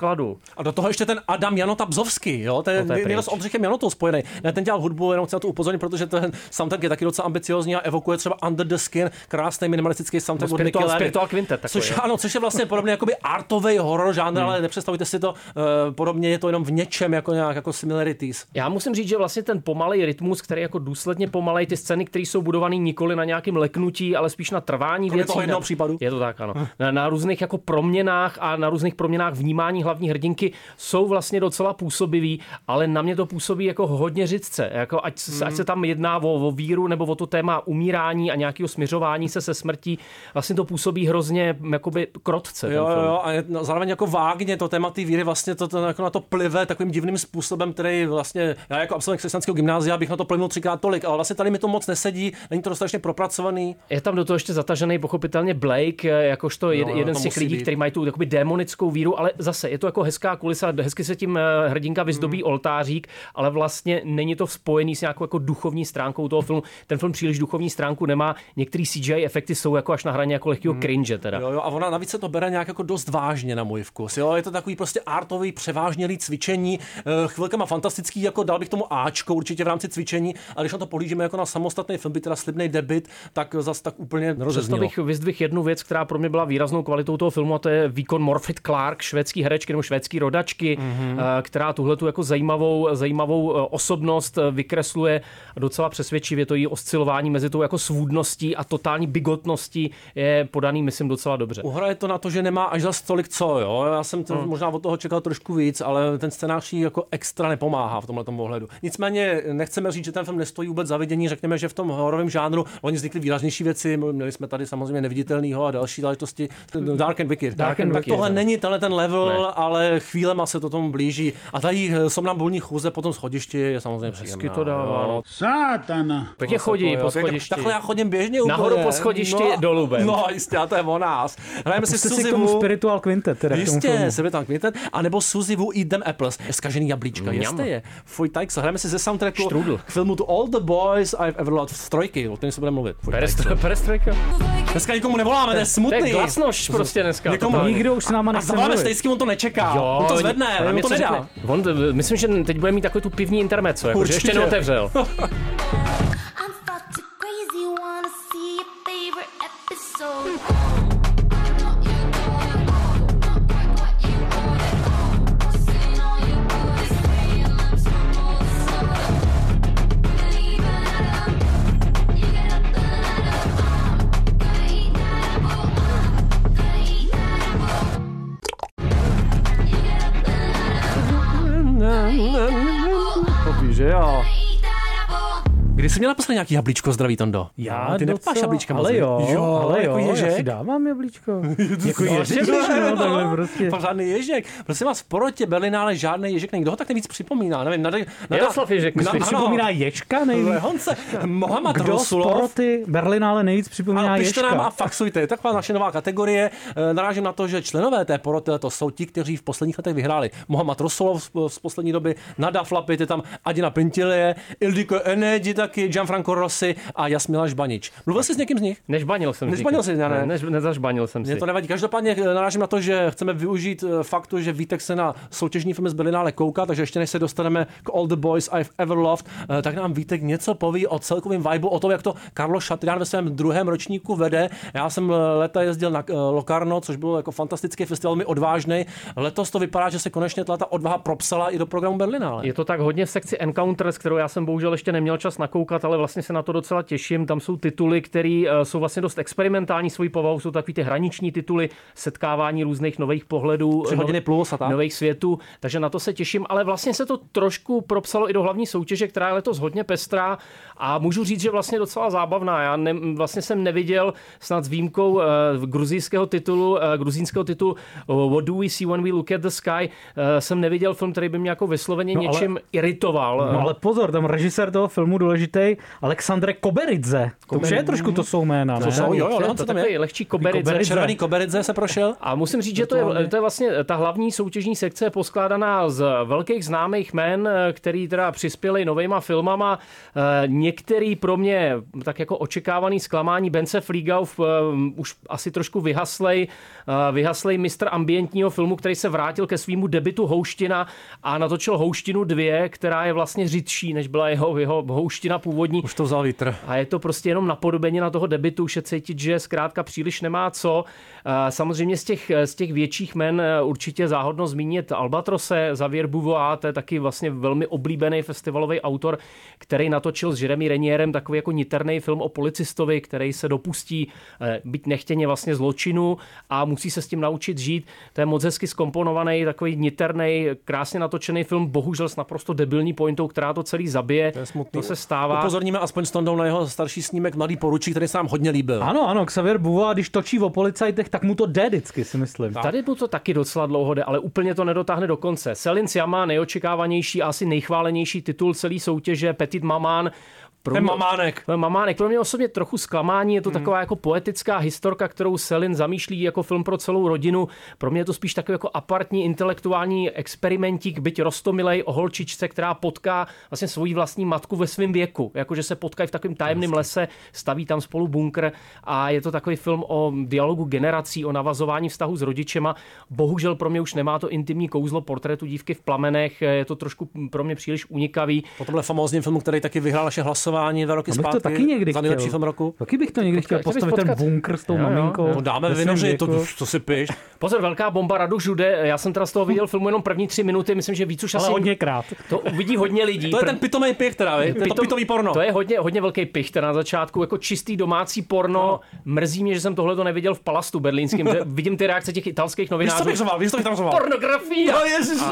A do toho ještě ten Adam Janota Bzovský, jo? Ten je s Oldřichem Janotou spojený. Ne, ten dělal hudbu, jenom chci na to upozornit, protože ten soundtrack je taky docela ambiciozní a evokuje třeba Under the Skin, krásný minimalistický soundtrack od Nicky Larry. Spiritual Quintet takový. Což je vlastně podobně jakoby artový horor žánr, ale nepředstavujte si to, podobně je to jenom v něčem jako nějak jako similarities. Já musím říct, že vlastně ten pomalej rytmus, který jako důsledně pomalej, ty scény, které jsou budované nikoli na nějakém leknutí, ale spíš na trvání věcí. Toho jednoho případu. Je to tak, ano. Na různých jako proměnách a na různých proměnách vnímání hlavní hrdinky jsou vlastně docela působivý, ale na mě to působí jako hodně řidce. Jako ať se tam jedná o víru nebo o to téma umírání a nějakého směřování se smrtí, vlastně to působí hrozně jakoby krotce. Jo, a zároveň jako vágně to téma té víry vlastně to jako na to plive takovým divným způsobem, který vlastně já jako absolvent křesťanského gymnázia bych na to plivnul 3x tolik, ale vlastně tady mi to moc nesedí, není to dostatečně propracovaný. Je tam do toho ještě zatažený pochopitelně Blake, jakožto jeden z těch lidí, kteří mají tu jakoby démonickou víru, ale zase je to jako hezká kulisa, hezky se tím hrdinka vyzdobí oltářík, ale vlastně není to spojený s nějakou jako duchovní stránkou toho filmu. Ten film příliš duchovní stránku nemá, některé CGI efekty jsou jako až na hraně jako lehkého cringe teda. Jo, a ona navíc se to bere nějak jako dost vážně na můj vkus. Jo, je to takový prostě artový převážnělý cvičení, chvilkama fantastický, jako dal bych tomu Ačko určitě v rámci cvičení, ale když na to pohlížíme jako na samostatný film, by teda slibný debut, tak zas tak úplně nerozeznilo. Přesto bych vyzdvihl jednu věc, která pro mě byla výraznou kvalitou toho filmu, a to je výkon Morfydd Clark, švédský herečky nebo švédský rodačky, která tuhletu jako zajímavou osobnost vykresluje docela přesvědčivě. To její oscilování mezi tou jako svůdností a totální bigotností je podaný, myslím, docela dobře. Uhraje to na to, že nemá až za tolik co, jo. Já jsem to možná od toho čekal trošku víc, ale ten scénář jako extra nepomáhá v tomhletom ohledu. Nicméně nechceme říct, že ten film nestojí vůbec za vidění, řekněme, že v tom hororovém žánru oni vznikly výraznější věci, měli jsme tady samozřejmě Neviditelného a další záležitosti. Dark and Wicked. Tak tohle není ten level, ale chvílema se to tomu blíží. A tady somnambulní chůze po tom schodišti je samozřejmě příjemná. Hezky to dává. Sátana. Pěkně chodí po schodišti. Takhle já chodím běžně úplně. Nahoru po schodišti, dolů ven. No jistě, a to je o nás. Hrajeme si Suzy Wu. Spiritual Quintet. Jistě, Spiritual Quintet. A nebo Suzy Wu Eat Them Apples. Zkažený jablíčka, jistě. Fuj tajkso. Hrajeme si ze soundtracku k filmu To All the Boys I've Ever Loved z trojky, o kterém se budeme mluvit. Perestrojka. Dneska nikomu nevoláme, to je smutný. To je glasnoš prostě dneska. Nikdo už s náma nechce mluvit. A Stejský, on to nečeká. Jo, on to zvedne, on to nedá. Myslím, že teď bude mít takový tu pivní intermezzo, jako, že ještě neotevřel. Že jo. Kdy jsi měl naposledy nějaký jablíčko zdraví, Tondo? Já ty nepáš jablíčka, ale jo, jako ježek. Já si dávám jablíčko. Jako ježek, no, takhle prostě. Žádný ježek. Prosím vás, v porotě Berlinále žádný ježek není. Kdo ho tak nejvíc připomíná? Nevím, Jaroslav Ježek. Připomíná Ježka nejvíc? Honce, Mohamed Kdo Rasulov. z poroty Berlinále nejvíc připomíná Ježka? Pište nám a faxujte. Je taková naše nová kategorie. Narážím na to, že členové té poroty to jsou ti, kteří v posledních letech vyhráli. Mohamed Rasulov z poslední doby, Nada Flapit, je tam Adina Pintilie, Ildiko Enedi taky, Gianfranco Rossi a Jasmila Žbanič. Mluvil jsi s někým z nich? Nežbanil jsem. Nežbanil jsi, ne? Nezažbanil jsem si. Mně to nevadí. Každopádně narážím na to, že chceme využít faktu, že Vítek se na soutěžní film z Berlinále kouká, takže ještě než se dostaneme k All the Boys I've Ever Loved, tak nám Vítek něco poví o celkovém vibu, o tom, jak to Carlo Chatrian ve svém druhém ročníku vede. Já jsem leta jezdil na Locarno, což byl jako fantastický festival, velmi odvážný. Letos to vypadá, že se konečně ta odvaha propsala i do programu Berlinále. Je to tak hodně v sekci Encounters, kterou já jsem bohužel ještě neměl čas nakoukat, ale vlastně se na to docela těším. Tam jsou tituly, které jsou vlastně dost experimentální svojí povahou, jsou takový ty hraniční tituly, setkávání různých nových pohledů, 3 hodiny plus a tak. Nových světů, takže na to se těším, ale vlastně se to trošku propsalo i do hlavní soutěže, která je letos hodně pestrá a můžu říct, že vlastně docela zábavná. Já vlastně jsem neviděl snad s výjimkou gruzínského titulu What do we see when we look at the sky, jsem neviděl film, který by mě jako vysloveně něčím iritoval. No ale pozor, tam režisér toho filmu důležitý takovej Alexandre Koberidze. To už je trošku to jsou jména. To jsou, jo, to takový lehčí Koberidze. Červený Koberidze se prošel. A musím říct, že to je vlastně ta hlavní soutěžní sekce poskládaná z velkých známých jmen, který teda přispěli novejma filmama. Některý pro mě tak jako očekávaný zklamání Bence Fliegau už asi trošku vyhaslej mistr ambientního filmu, který se vrátil ke svýmu debutu Houština a natočil Houštinu 2, která je vlastně řidší, než byla jeho Houština původní. Už to vzal vítr. A je to prostě jenom napodobeně na toho debutu, už je cítit, že zkrátka příliš nemá co. Samozřejmě z těch větších men určitě záhodno zmínit Albatrose, Xavier Beauvoir, to je taky vlastně velmi oblíbený festivalový autor, který natočil s Jeremy Renierem takový jako niterný film o policistovi, který se dopustí být nechtěně vlastně zločinu a musí se s tím naučit žít. To je moc hezky zkomponovaný, takový niterný, krásně natočený film, bohužel s naprosto debilní pointou, která to celý zabije. To je smutný. To se stává. Upozorníme aspoň s Tondou na jeho starší snímek Mladý poručík, který se nám hodně líbil. Ano, Xavier Beauvoir, když točí o policajtech, tak mu to jde vždycky, si myslím. Tady mu to taky docela dlouho jde, ale úplně to nedotáhne do konce. Céline Sciamma, nejočekávanější a asi nejchválenější titul celé soutěže, Petit Maman. Mamánek. Pro mě osobně trochu zklamání, je to taková jako poetická historka, kterou Céline zamýšlí jako film pro celou rodinu. Pro mě je to spíš takový jako apartní intelektuální experimentík, byť roztomilej o holčičce, která potká vlastně svoji vlastní matku ve svém věku. Jakože se potkají v takovém tajemném lese, staví tam spolu bunkr a je to takový film o dialogu generací, o navazování vztahu s rodičema. Bohužel pro mě už nemá to intimní kouzlo portrétu dívky v plamenech, je to trošku pro mě příliš unikavý. Po tomhle famózním filmu, který taky vyhrál naše hlasování 2 roky zpátky. To taky někdy za nejlepší film roku. Taky bych to někdy chtěl postavit ten bunkr s tou maminkou. No, dáme vynořit, to si piš. Pozor, velká bomba Radu Žude. Já jsem teda z toho viděl filmu jenom první 3 minuty, myslím, že víc už asi hodněkrát. To uvidí hodně lidí. To je ten pitomej pich, teda, to pitomý porno. To je hodně velký pich, teda na začátku, jako čistý domácí porno. No. Mrzí mě, že jsem tohle to neviděl v Palastu berlínském. Vidím ty reakce těch italských novinářů. Víš, co bych tam řval? Pornografie. No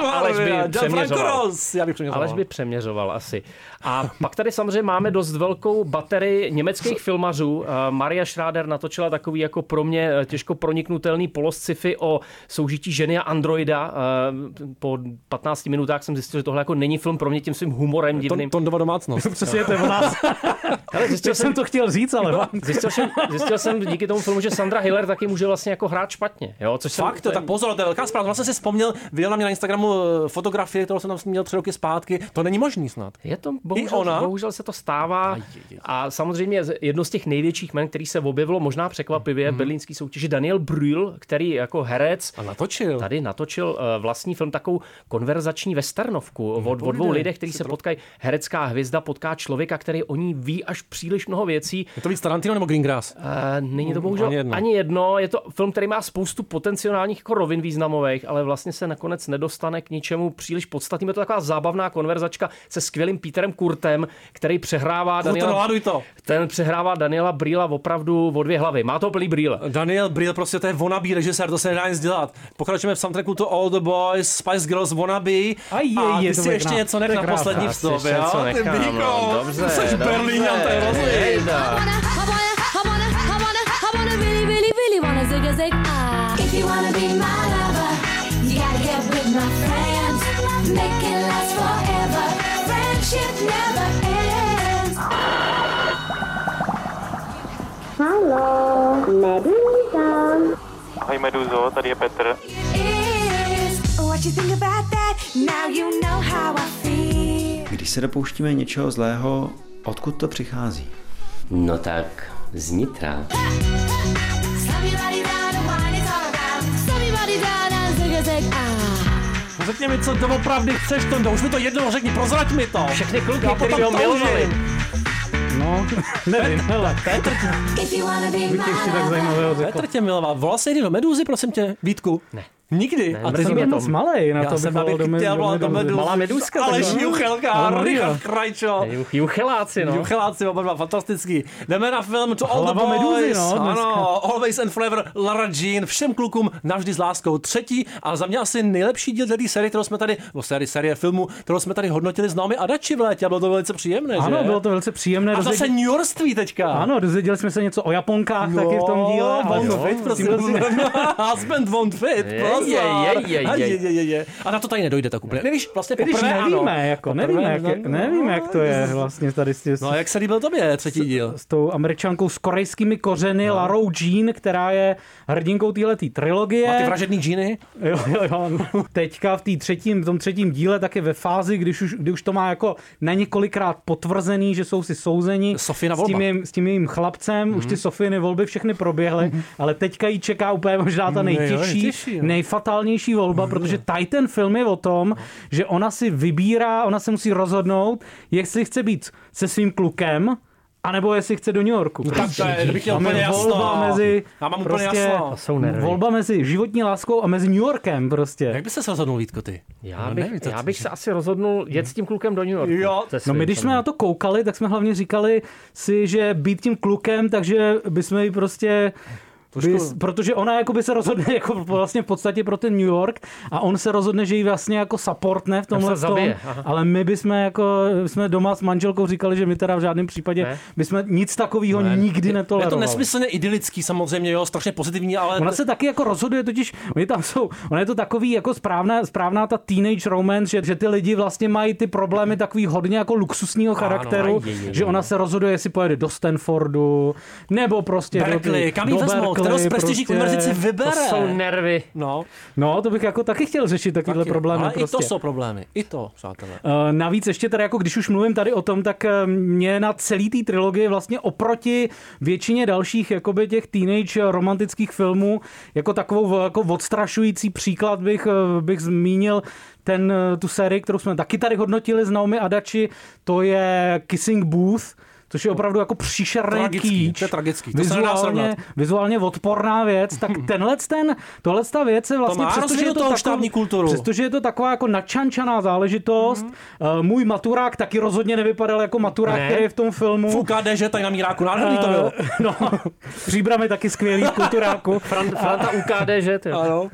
Aleš by přeměřoval asi. A pak tady samozřejmě máme dost velkou baterii německých filmařů. Maria Schrader natočila takový jako pro mě těžko proniknutelný polosci-fi o soužití ženy a androida. Po 15 minutách jsem zjistil, že tohle jako není film pro mě tím svým humorem divným. Tondova domácnost. Přesně to je o nás. Ale zjistil jsem to chtěl říct, ale zjistil jsem díky tomu filmu, že Sandra Hiller taky může vlastně jako hrát špatně. Jo, což fakt, tak pozor, to je velká zpráva. Vlastně si vzpomněl, viděl na mě na Instagramu fotografie, kterou jsem tam měl 3 roky zpátky. To není možný snad. Je to bohužel se to stává. A samozřejmě jedno z těch největších men, který se objevilo možná překvapivě berlínský soutěži, Daniel Brühl, který jako herec tady natočil vlastní film, takovou konverzační westernovku o 2 lidech, kteří se potkají. Herecká hvězda potká člověka, který o ní ví až příliš mnoho věcí. Je to víc Tarantino nebo Greengrass? Není to bohužel ani jedno. Je to film, který má spoustu potenciálních jako rovin významových, ale vlastně se nakonec nedostane k ničemu příliš podstatným. Je to taková zábavná konverzačka se skvělým Peterem Kurtem, který přehrává Daniela Brühla opravdu o 2 hlavy. Má to plný Brühl. Daniel Brühl prostě to je wannabe režisér, to se nedá nic dělat. Pokračujeme v soundtracku to All the Boys, Spice Girls wannabe. A ty si ještě něco nech na poslední vstup, jo? Ty Bíko, dobře. Jsi Berlíňan, to je rozlí. If you wanna be my lover, you gotta get with my friends. Make it last forever. Friendship never ends. Hallo, Meduza. Ahoj Meduzo, tady je Petr. What you think about that? Now you know how I feel. Když se dopouštíme něčeho zlého, odkud to přichází? No tak, znitra. Řekni mi, co doopravdy chceš, Tondo, už mi to jednou řekni, prozrať mi to. Všechny kluky, který ho milovali. No, nevím, hele. Petr tě miloval. Volal jsi někdy do Meduzy, prosím tě, Vítku? Ne. Nikdy. A ty jsi moc malej na to, jsem do Meduzy. Malá Meduzka. Aleš Juchelka, Richard Krajčo. Jucheláci, no. Jucheláci, oba dva, fantastický. Jdeme na film To All the Hlava Boys. Meduzy, no, ano, Always and Forever, Lara Jean, Všem klukům navždy s láskou. Třetí, ale za mě asi nejlepší díl té série, kterou jsme tady, série filmu, kterou jsme tady hodnotili s Naomi Adachi v létě, a bylo to velice příjemné, ano, že? bylo to velice příjemné. A zase New Yorkství teďka. Ano, dozvěděli jsme se něco o Japonkách taky v tom díle. Won't fit, prosím. Husband won't fit, A na to tady nedojde tak úplně. Nevíš, vlastně poprvé nevíme, jak to je vlastně tady No a jak se líbil tobě třetí díl? S tou Američankou s korejskými kořeny, Larou Jean, která je hrdinkou téhletý trilogie. A ty vražedný džíny? Jo. Teďka v tom třetím díle tak je ve fázi, kdy už to má jako na několikrát potvrzený, že jsou si souzeni s tím jejím chlapcem. Už ty Sofiny volby všechny proběhly, ale teďka jí čeká úplně možná ta nejtěžší, nejfatálnější volba, protože tady ten film je o tom, že ona si vybírá, ona se musí rozhodnout, jestli chce být se svým klukem, anebo jestli chce do New Yorku. Tak to je, bych chtěl úplně jasno. Já mám úplně jasno. Volba mezi životní láskou a mezi New Yorkem prostě. Jak by se rozhodnul, Vítko, ty? Já bych se asi rozhodnul jet s tím klukem do New Yorku. Jo. No my když jsme na to koukali, tak jsme hlavně říkali si, že být tím klukem, takže bychom ji prostě... Protože ona jakoby se rozhodne jako vlastně v podstatě pro ten New York a on se rozhodne, že ji vlastně jako supportne v tomhle tom, ale my jsme doma s manželkou říkali, že my teda v žádném případě bychom nic takového nikdy netolerovali. Je to nesmyslně idylický samozřejmě, jo, strašně pozitivní, ale... Ona se taky jako rozhoduje, totiž ona je to takový jako správná ta teenage romance, že ty lidi vlastně mají ty problémy takový hodně jako luxusního charakteru, že ona se rozhoduje, jestli pojede do Stanfordu, nebo prostě Berkeley, kam jí vezmou? Kterou z prestižních univerzit vybere? To jsou nervy. No, to bych jako taky chtěl řešit takovýhle problémy. Ale prostě. I to jsou problémy. I to, přátelé. Navíc ještě tady, jako když už mluvím tady o tom, tak mě na celý té trilogii vlastně oproti většině dalších jakoby těch teenage romantických filmů jako takovou jako odstrašující příklad bych zmínil tu sérii, kterou jsme taky tady hodnotili s Naomi Adachi, to je Kissing Booth, což je opravdu jako příšerný kýč. To je tragický. Vizuálně odporná věc. Tak tohle věc je vlastně, přestože je to taková jako načančaná záležitost. Můj maturák taky rozhodně nevypadal jako maturák, který je v tom filmu. V UKD, že tady na míráku nádherný to bylo. No, Příbram je taky skvělý v kulturáku. Franta UKD, že to. Ano.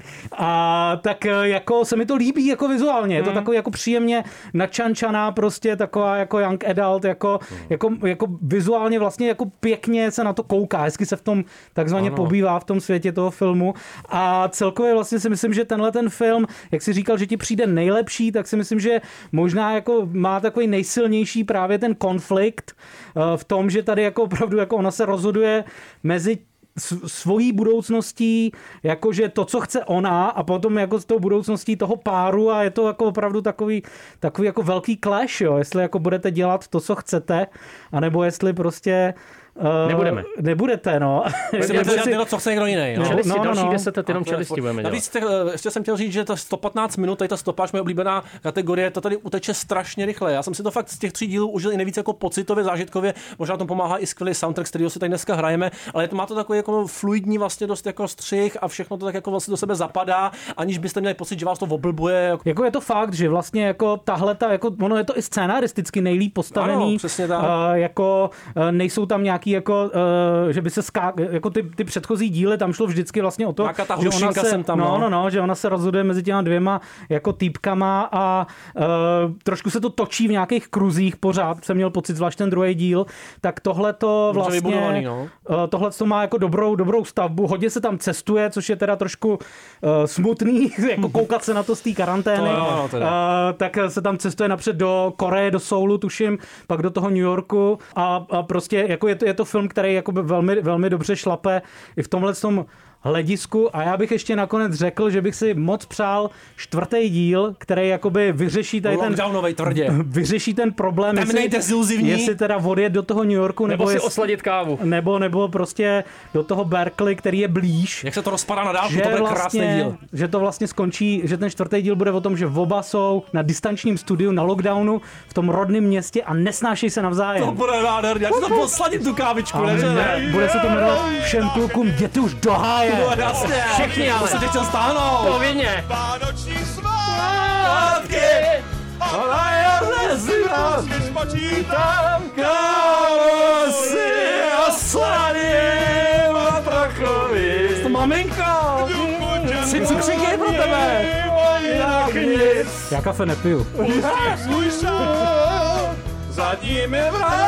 A tak jako se mi to líbí jako vizuálně. Je to takový jako příjemně načančaná, prostě taková jako young adult, jako vizuálně vlastně jako pěkně se na to kouká, hezky se v tom takzvaně pobývá v tom světě toho filmu a celkově vlastně si myslím, že tenhle ten film, jak si říkal, že ti přijde nejlepší, tak si myslím, že možná jako má takový nejsilnější právě ten konflikt v tom, že tady jako opravdu jako ona se rozhoduje mezi svojí budoucností, jakože to, co chce ona a potom jako s tou budoucností toho páru a je to jako opravdu takový jako velký clash, jo, jestli jako budete dělat to, co chcete, anebo jestli prostě nebudete, no. Co chce někdo jiný. Další 10 jenom čelisti budeme dělat. Navíc ještě jsem chtěl říct, že ta 115 minut, tady ta stopáž, moje oblíbená kategorie, to tady uteče strašně rychle. Já jsem si to fakt z těch 3 dílů užil i nejvíc jako pocitově, zážitkově. Možná tom pomáhá i skvělý soundtrack, z kterého si tady dneska hrajeme, ale má to takový jako fluidní vlastně dost jako střih a všechno to tak jako vlastně do sebe zapadá, aniž byste měli pocit, že vás to oblbuje. Jako je to fakt, že vlastně jako tahleta, jako ono je to i scénaristicky nejlíp postavený. Ano, přesně tak. Jako nejsou tam nějaký jako, že by se jako ty předchozí díly, tam šlo vždycky vlastně o to, že ona se, že ona se rozhoduje mezi těma dvěma jako týpkama a trošku se to točí v nějakých kruzích pořád, jsem měl pocit, zvlášť ten druhý díl, tak tohle to vlastně tohle to má jako dobrou stavbu, hodně se tam cestuje, což je teda trošku smutný, jako koukat se na to z té karantény, tak se tam cestuje napřed do Koreje, do Soulu, tuším, pak do toho New Yorku a prostě jako je to film, který jako velmi, velmi dobře šlape i v tomhle hledisku a já bych ještě nakonec řekl, že bych si moc přál 4. díl, který jakoby vyřeší tady vyřeší ten problém, jestli teda odjet do toho New Yorku, nebo si osladit kávu. Nebo prostě do toho Berkeley, který je blíž. Jak se to rozpadá na dálku, to bude krásný díl. Že to vlastně skončí, že ten 4. díl bude o tom, že oba jsou na distančním studiu, na lockdownu, v tom rodném městě a nesnášejí se navzájem. To bude nádherně, já si to posladím tu kávičku, bude se to jmenovat Všem klukům jděte už do háje. No, jasně. Všichni, ale se chtěl stáhnout. Povinně. Vánoční svátky. A já si spočítám, kámo si a sladím a takový Maminko! Si cukříky pro tebe! Jak nic! Já kafe nepiju. Za nimi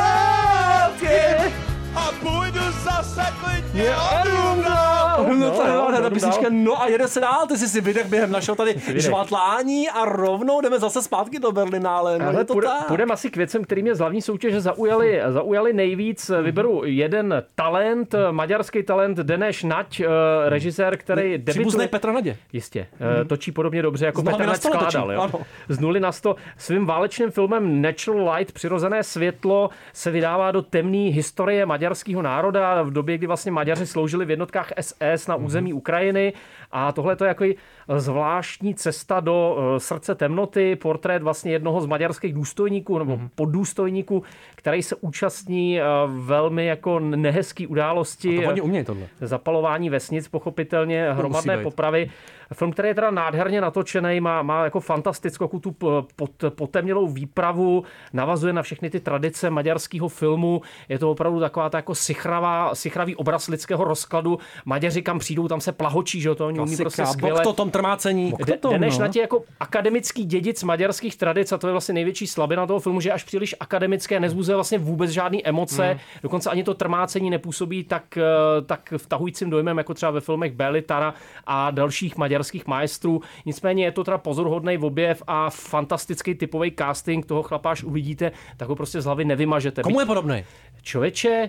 vrátky a půjdu zase klidně odum dál. No to je nádherná písnička, no a jede se dál, ty jsi si vydech během našeho tady žvatlání a rovnou jdeme zase zpátky do Berlinále. No je to tak. Půjdeme asi k věcem, který mě z hlavní soutěže zaujali nejvíc. Vyberu jeden talent, maďarský talent, Deneš Nať, režisér, který debutuje. Příbuznej Petra Nadě. Jistě, točí podobně dobře, jako Petr Nať skládal. Jo. Z 0 na 100. Svým válečným filmem Natural Light, přirozené světlo, se vydává do temné historie maďarského národa v době, kdy vlastně Maďaři sloužili v jednotkách SS na území Ukrajiny. A tohle to je jako zvláštní cesta do srdce temnoty, portrét vlastně jednoho z maďarských důstojníků nebo poddůstojníků, který se účastní velmi jako nehezký události. A to oni umějí tohle. Zapalování vesnic, pochopitelně, hromadné popravy. Film, který je teda nádherně natočený, má jako fantastickou tu potemnělou výpravu, navazuje na všechny ty tradice maďarského filmu. Je to opravdu taková ta jako sichravý obraz lidského rozkladu. Maďaři kam přijdou, tam se plahočí, že to oni umí prostě skvěle. Bok to tom trmácení. Jdeš na tě jako akademický dědic maďarských tradic a to je vlastně největší slabina toho filmu, že je až příliš akademické, nezbuzuje vlastně vůbec žádný emoce. Dokonce ani to trmácení nepůsobí tak vtahujícím dojmem, jako třeba ve filmech Béli Tara a dalších maďarských maestrů. Nicméně je to teda pozoruhodný objev a fantastický typový casting, toho chlapa, až uvidíte, tak ho prostě z hlavy nevymažete. Komu je podobný? Člověče,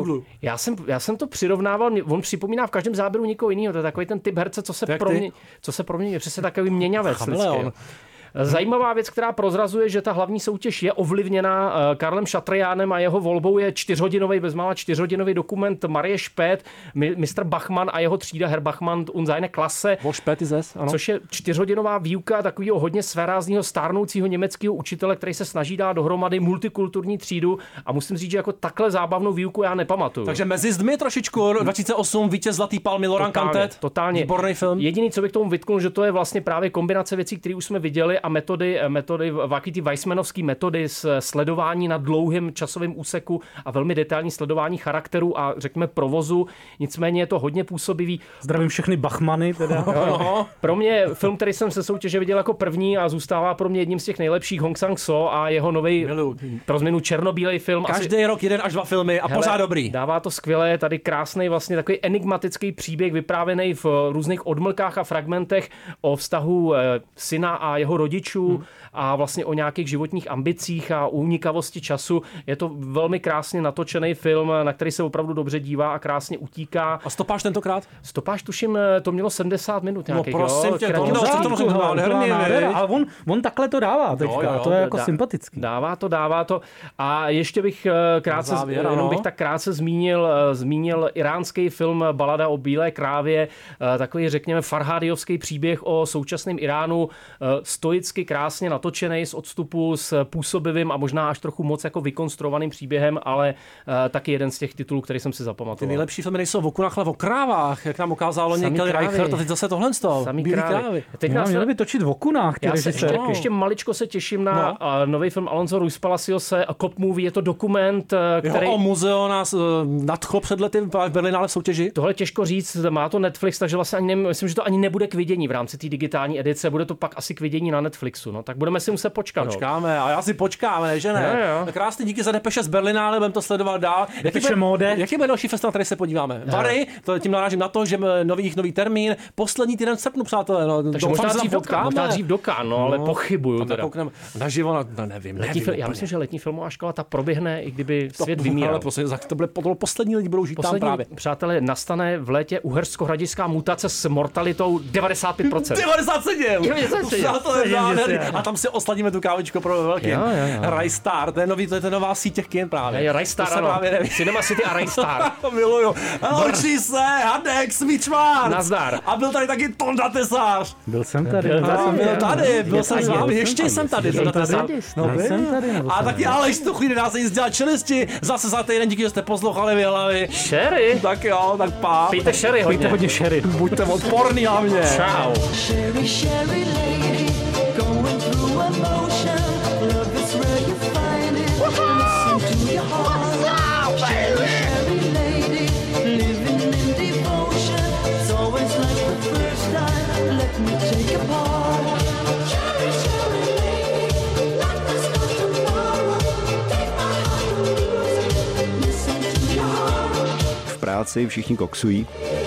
já jsem to přirovnával, on připomíná v každém záběru někoho jiného, to je takový ten typ herce, co se pro mě je přesně takový měňavec. Zajímavá věc, která prozrazuje, že ta hlavní soutěž je ovlivněna Karlem Šatriánem a jeho volbou je 4-hodinový dokument Marie Špét, Mr. Bachmann a jeho třída Herr Bachmann und seine Klasse, což je 4hodinová výuka takového hodně svérázního stárnoucího německého učitele, který se snaží dát dohromady multikulturní třídu a musím říct, že jako takhle zábavnou výuku já nepamatuju. Takže mezi zdmi trošičku 2008 vítěz Zlatý palmy Laurent Cantet. Totálně. Výborný film. Jediný, co bych k tomu vytknul, že to je vlastně právě kombinace věcí, které už jsme viděli a metody ty Weissmanovské metody s sledování na dlouhém časovém úseku a velmi detailní sledování charakteru a řekněme provozu. Nicméně je to hodně působivý. Zdravím všechny Bachmany teda. Pro mě film, který jsem se soutěže viděl jako první a zůstává pro mě jedním z těch nejlepších, Hong Sang-soo a jeho nový pro změnu černobílej film. Každý rok 1 až 2 filmy a pořád dobrý. Dává to skvěle, tady krásný vlastně takový enigmatický příběh vyprávěný v různých odmlkách a fragmentech o vztahu syna a jeho rodičů a vlastně o nějakých životních ambicích a unikavosti času. Je to velmi krásně natočený film, na který se opravdu dobře dívá a krásně utíká. A stopáž tentokrát? Stopáž tuším, to mělo 70 minut nějakých. No prosím tě, ale on takhle to dává teďka, to je jako sympatický. Dává to. A ještě bych krátce zmínil iránský film Balada o bílé krávě, takový řekněme farhádijovský příběh o současném Iránu, stoicky krásně natočený z odstupu s působivým a možná až trochu moc jako vykonstruovaným příběhem, ale taky jeden z těch titulů, který jsem si zapamatoval. Ty nejlepší filmy nejsou v okunách, ale v krávách, jak nám ukázalo Kelly Reichardt, a teď zase tohle z toho. Bílý krávy. Teď nás měli by točit v okunách. Ještě maličko se těším na nový film Alonso Ruiz Palaciose a Cop Movie, je to dokument, který... O muzeo nás nadchlo před lety v Berlinále v soutěži. Tohle těžko říct, má to Netflix, takže vlastně myslím, že to ani nebude k vidění v rámci té digitální edice, bude to pak asi k vidění na Netflixu, no tak budeme si muset počkat. Počkáme, a já si počkáme, že ne? Tak krásný, díky za depeše z Berlinále, budeme to sledovat dál. Jaký bude další festival, který se podíváme? Vary, to tím narážím na to, že nový termín, poslední týden v srpnu, přátelé. No, takže možná dřív do Cannes, ale pochybuju teda. Naživo, nevím. Já myslím, že letní filmová škola ta proběhne, i kdyby svět vymíral. Ale prostě to bude poslední lidi budou žít tam právě. Přátelé, nastane v létě uhersko-hradická mutace s mortalitou 95%. 97! A tam si osladíme tu kávičku pro velký. Rajstar, to je nová síť těch kin právě. Rajstar, ano. Cinema City a Rajstar. To miluju. Loučí se, Hadek, Svičvár. Nazdar. A byl tady taky Tonda Tesář. Byl jsem tady. Byl jsem s vámi, ještě jsem tady. A taky Aleš Tuchlý, nedá se nic dělat čelisti. Zase za týden, díky, že jste poslouchali v hlavy. Sherry? Tak jo, tak pá. Pijte sherry hodně. Pijte hodně sherry. Buďte odporný hlavně. Čau. Sherry, sherry lady, going through emotion. Love is where you find it. Listen to your heart. Sherry, sherry lady, living in devotion. It's always práci, všichni koksují.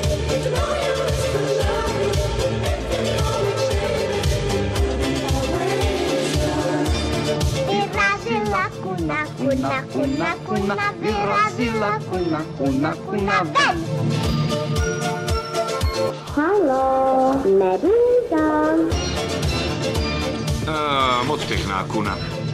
Vyrazila kuna, kuna, kuna, kuna, vyrazila kuna, kuna, kuna, ven! Halo, Medúza. Moc pěkná kuna.